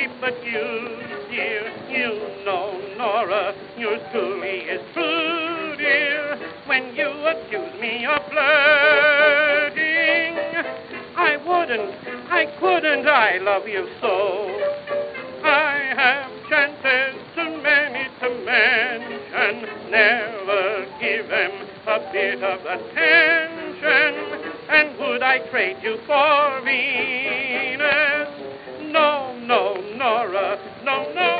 nobody but you, dear. You know, Nora, yours truly is true, dear. When you accuse me of flirting, I couldn't, I love you so. I have chances too many to mention, never give them a bit of attention. And would I trade you for Venus? No, no, Nora, no, no.